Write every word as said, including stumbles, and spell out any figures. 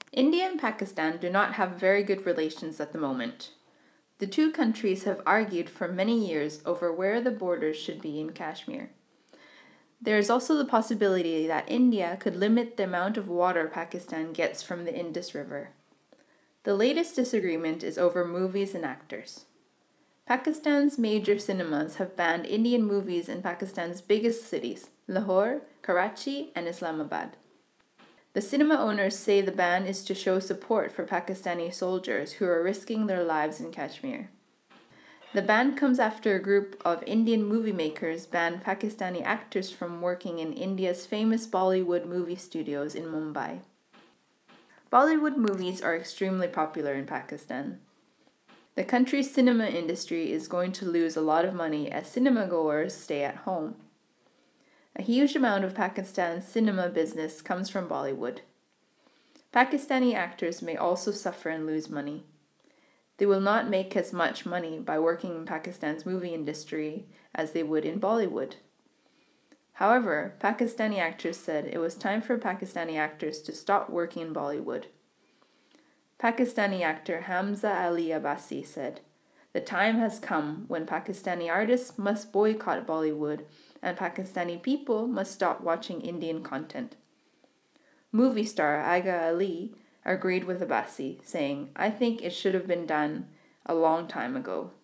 India and Pakistan do not have very good relations at the moment. The two countries have argued for many years over where the borders should be in Kashmir. There is also the possibility that India could limit the amount of water Pakistan gets from the Indus River. The latest disagreement is over movies and actors. Pakistan's major cinemas have banned Indian movies in Pakistan's biggest cities, Lahore, Karachi, and Islamabad. The cinema owners say the ban is to show support for Pakistani soldiers who are risking their lives in Kashmir. The ban comes after a group of Indian movie makers banned Pakistani actors from working in India's famous Bollywood movie studios in Mumbai. Bollywood movies are extremely popular in Pakistan. The country's cinema industry is going to lose a lot of money as cinema goers stay at home. A huge amount of Pakistan's cinema business comes from Bollywood. Pakistani actors may also suffer and lose money. They will not make as much money by working in Pakistan's movie industry as they would in Bollywood. However, Pakistani actors said it was time for Pakistani actors to stop working in Bollywood. Pakistani actor Hamza Ali Abbasi said, "The time has come when Pakistani artists must boycott Bollywood and Pakistani people must stop watching Indian content." Movie star Aga Ali agreed with Abbasi, saying, "I think it should have been done a long time ago."